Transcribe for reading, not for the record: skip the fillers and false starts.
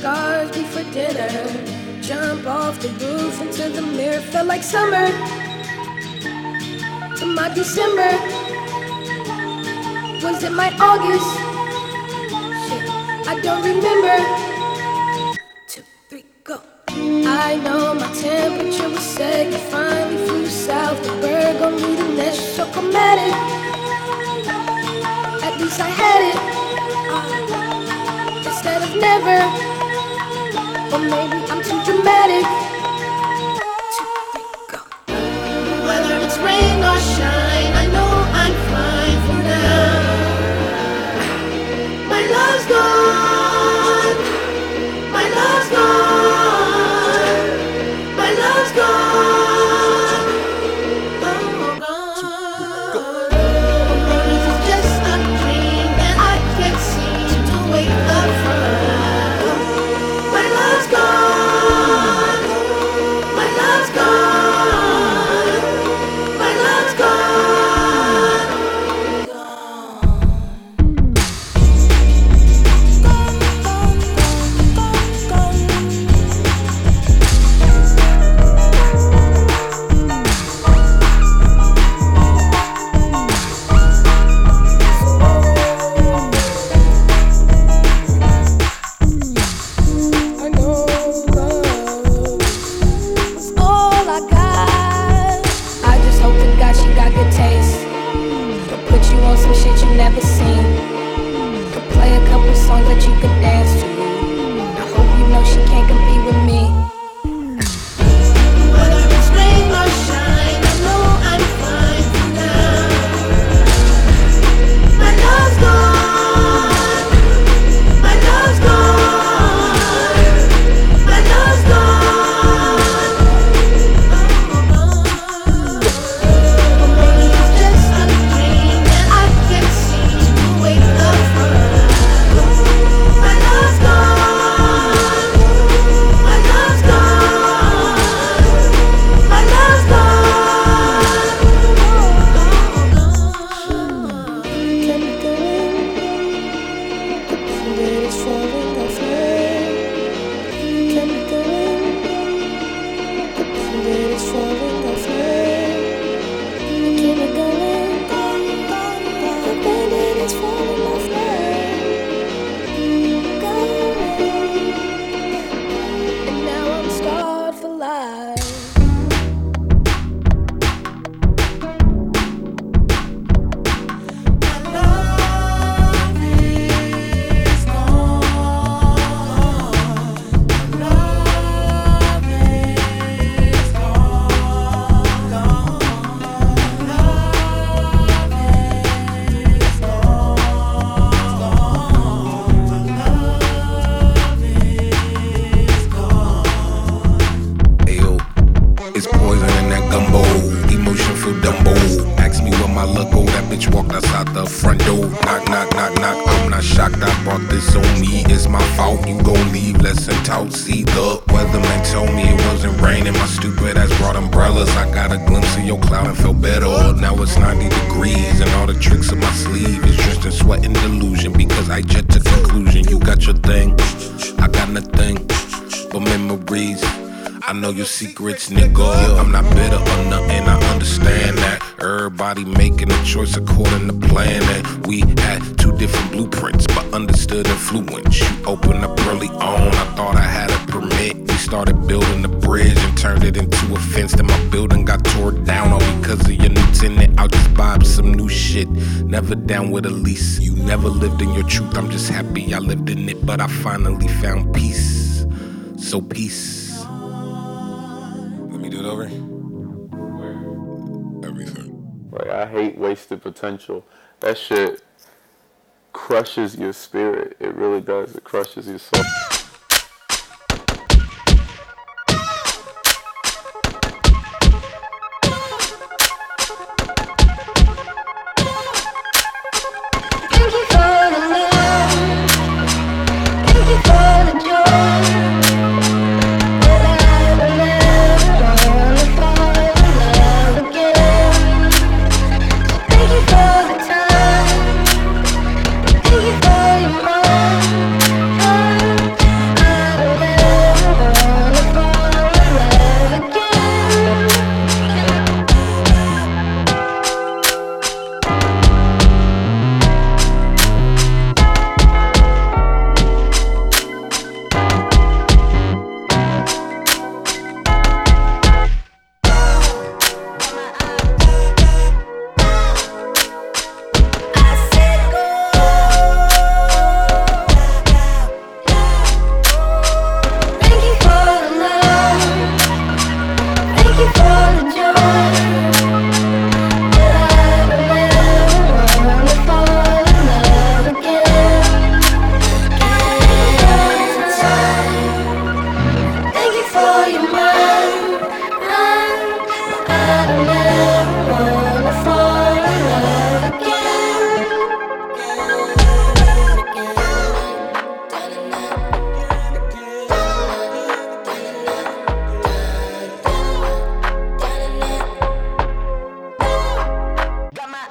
stars before dinner. Jump off the roof into the mirror. Felt like summer to my December. Was it my August? Shit, I don't remember. 2, 3, go. I know my temperature was set. You finally flew south. The bird gon' need a nest. So chromatic. At least I had it. Instead of never. Or maybe I'm too dramatic. 2, 3, go. Whether it's rain or shine, I know I'm fine for now. My love's gone. My love's gone. My love's gone. Oh, gone. Maybe it's just a dream that I can't seem to wake up from. My love's gone. My love's gone. My love's gone. I know love is all I got. I just hope to God she got good taste. Could put you on some shit you never seen. Could play a couple songs that you could dance to. I hope you know she can't compete with me. Whether it's rain or shine, I know I'm fine for now. My love's gone. My love's gone. My love's gone. Or maybe it's just a dream that I can't seem to wake up from. My love's gone. My love's gone. My love's gone. Can we go in? The band-aid is falling off now. Can we go in? The band-aid is falling off now. Can we go in? The band-aid is falling off now. Go in. And now I'm scarred for life. Ayo, it's poison in that gumbo. Emotion feel Dumbo. Ask me where my luck go. That bitch walked outside the front door. Knock, knock, knock, knock. I'm not shocked. I brought this on me. It's my fault. You gon' leave. Lesson taught. See the weatherman told me it wasn't raining. My stupid ass brought umbrellas. I got a glimpse of your cloud and felt better. Now it's 90 degrees and all the tricks of my sleeve is drenched in sweat and delusion. Because I jet to conclusion. You got your thing. I got nothing but memories. I know your secrets, nigga. I'm not bitter or nothing, I understand that. Everybody making a choice according to plan. And we had two different blueprints, but understood influence. You opened up early on, I thought I had a permit. We started building the bridge and turned it into a fence. Then my building got tore down all because of your new tenant. I'll just buy up some new shit, never down with a lease. You never lived in your truth, I'm just happy I lived in it. But I finally found peace, so peace. Let me do it over. Everything. Like, I hate wasted potential. That shit crushes your spirit. It really does. It crushes your soul.